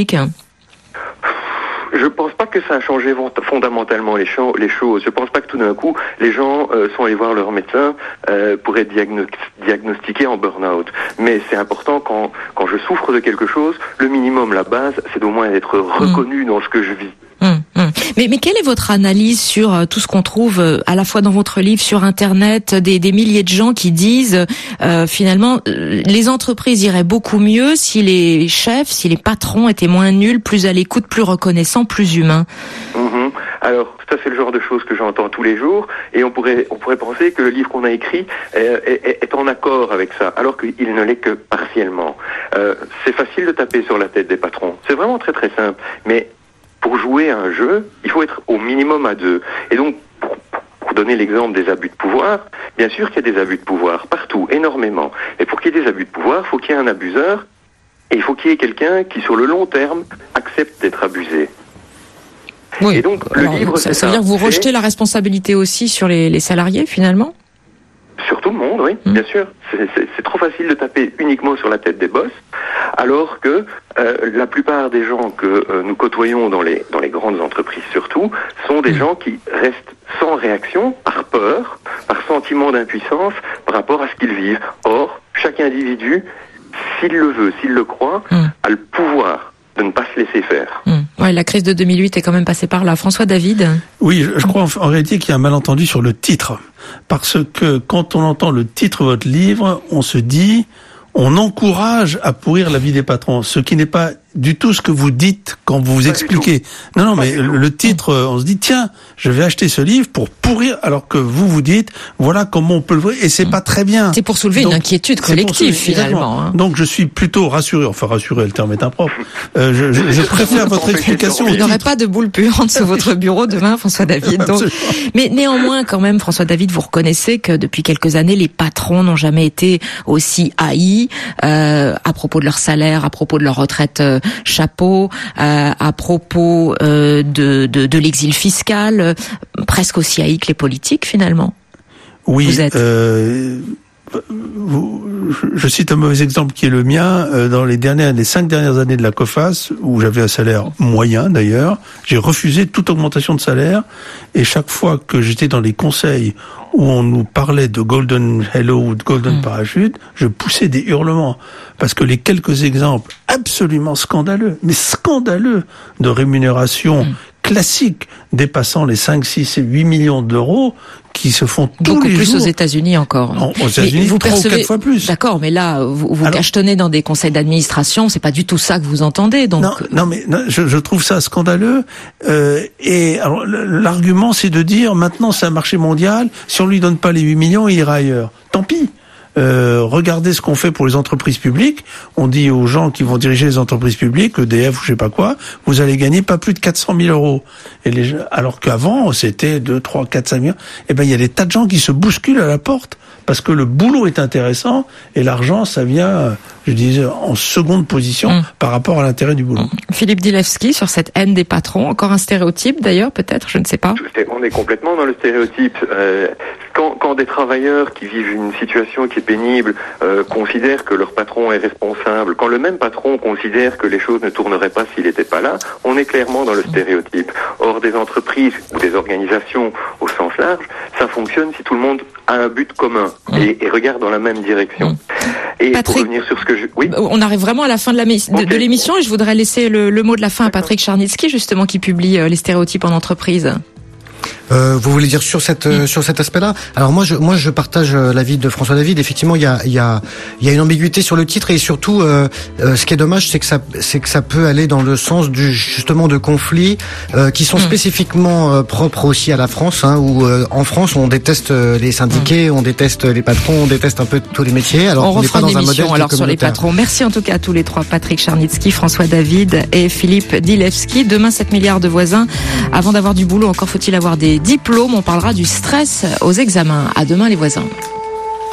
Je pense pas que ça a changé fondamentalement les, cho- les choses. Je pense pas que tout d'un coup, les gens euh, sont allés voir leur médecin euh, pour être diagno- diagnostiqués en burn-out. Mais c'est important, quand, quand je souffre de quelque chose, le minimum, la base, c'est d'au moins être reconnu mmh. dans ce que je vis. Mmh, mmh. Mais, mais quelle est votre analyse sur euh, tout ce qu'on trouve euh, à la fois dans votre livre, sur Internet, des, des milliers de gens qui disent euh, finalement euh, les entreprises iraient beaucoup mieux si les chefs, si les patrons étaient moins nuls, plus à l'écoute, plus reconnaissants, plus humains. Mmh. Alors, ça c'est le genre de choses que j'entends tous les jours, et on pourrait on pourrait penser que le livre qu'on a écrit est, est, est en accord avec ça, alors qu'il ne l'est que partiellement. Euh, c'est facile de taper sur la tête des patrons, c'est vraiment très très simple, mais pour jouer à un jeu, il faut être au minimum à deux. Et donc, pour, pour donner l'exemple des abus de pouvoir, bien sûr qu'il y a des abus de pouvoir, partout, énormément. Et pour qu'il y ait des abus de pouvoir, il faut qu'il y ait un abuseur, et il faut qu'il y ait quelqu'un qui, sur le long terme, accepte d'être abusé. Oui. Et donc, le Alors, livre... Ça, ça veut dire que vous rejetez la responsabilité aussi sur les, les salariés, finalement ? Sur tout le monde, oui, mmh. bien sûr. C'est, c'est, c'est trop facile de taper uniquement sur la tête des boss, alors que euh, la plupart des gens que euh, nous côtoyons dans les dans les grandes entreprises surtout, sont des mmh. gens qui restent sans réaction, par peur, par sentiment d'impuissance, par rapport à ce qu'ils vivent. Or, chaque individu, s'il le veut, s'il le croit, mmh. a le pouvoir de ne pas se laisser faire. Mmh. Ouais, la crise de deux mille huit est quand même passée par là. François David ? Oui, je, je crois en, en réalité qu'il y a un malentendu sur le titre. Parce que quand on entend le titre de votre livre, on se dit, on encourage à pourrir la vie des patrons, ce qui n'est pas du tout ce que vous dites quand vous vous expliquez. Non, non, mais le, le titre, on se dit, tiens, je vais acheter ce livre pour pourrir, alors que vous vous dites, voilà comment on peut le voir, et c'est pas très bien. C'est pour soulever Donc, une inquiétude collective, finalement. Hein. Donc, je suis plutôt rassuré, enfin rassuré, le terme est impropre. Euh, je, je, je préfère votre explication. Il n'y aurait pas de boule puante sur votre bureau demain, François David. Donc. Mais néanmoins, quand même, François David, vous reconnaissez que depuis quelques années, les patrons n'ont jamais été aussi haïs euh, à propos de leur salaire, à propos de leur retraite euh, chapeau, euh, à propos euh, de, de, de l'exil fiscal, euh, presque aussi haïs que les politiques, finalement. Oui. Vous êtes... euh... Vous, je cite un mauvais exemple qui est le mien. Dans les dernières, les cinq dernières années de la COFAS, où j'avais un salaire moyen d'ailleurs, j'ai refusé toute augmentation de salaire. Et chaque fois que j'étais dans les conseils où on nous parlait de Golden Hello ou de Golden mmh. Parachute, je poussais des hurlements. Parce que les quelques exemples absolument scandaleux, mais scandaleux, de rémunération mmh. classique dépassant les cinq, six et huit millions d'euros, qui se font tous Beaucoup les plus jours. aux États-Unis encore. En, aux États-Unis, vous trois percevez... ou quatre fois plus. D'accord, mais là, vous, vous alors... cachetonnez dans des conseils d'administration, c'est pas du tout ça que vous entendez. Donc non, non, mais non, je, je trouve ça scandaleux. Euh, et alors, l'argument, c'est de dire maintenant, c'est un marché mondial. Si on lui donne pas les huit millions, il ira ailleurs. Tant pis. Euh, regardez ce qu'on fait pour les entreprises publiques. On dit aux gens qui vont diriger les entreprises publiques, E D F ou je sais pas quoi, vous allez gagner pas plus de quatre cent mille euros. Et les, alors qu'avant, c'était deux, trois, quatre, cinq millions. Eh ben, il y a des tas de gens qui se bousculent à la porte parce que le boulot est intéressant et l'argent, ça vient, je disais, en seconde position mmh. par rapport à l'intérêt du boulot. Mmh. Philippe Dilewski, sur cette haine des patrons, encore un stéréotype d'ailleurs, peut-être, je ne sais pas. On est complètement dans le stéréotype. Euh, quand, quand des travailleurs qui vivent une situation qui est pénible euh, considèrent que leur patron est responsable, quand le même patron considère que les choses ne tourneraient pas s'il n'était pas là, on est clairement dans le stéréotype. Or, des entreprises ou des organisations au sens large, ça fonctionne si tout le monde a un but commun et, et regarde dans la même direction. Et Patrick, pour revenir sur ce que je... Oui. On arrive vraiment à la fin de, la de, okay. de l'émission et je voudrais laisser le, le mot de la fin à Patrick Charnitsky, justement, qui publie euh, les stéréotypes en entreprise. Euh, vous voulez dire sur cette euh, sur cet aspect-là? Alors moi je moi je partage euh, l'avis de François David. Effectivement, il y a il y a il y a une ambiguïté sur le titre et surtout euh, euh, ce qui est dommage, c'est que ça c'est que ça peut aller dans le sens du justement de conflits euh, qui sont mmh. spécifiquement euh, propres aussi à la France, hein, où euh, en France on déteste les syndiqués, mmh. on déteste les patrons, on déteste un peu tous les métiers. Alors on, on n'est pas dans un modèle alors sur les patrons. Merci en tout cas à tous les trois, Patrick Charnitsky, François David et Philippe Dilewski. Demain sept milliards de voisins. Avant d'avoir du boulot, encore faut-il avoir des diplôme, on parlera du stress aux examens. À demain les voisins.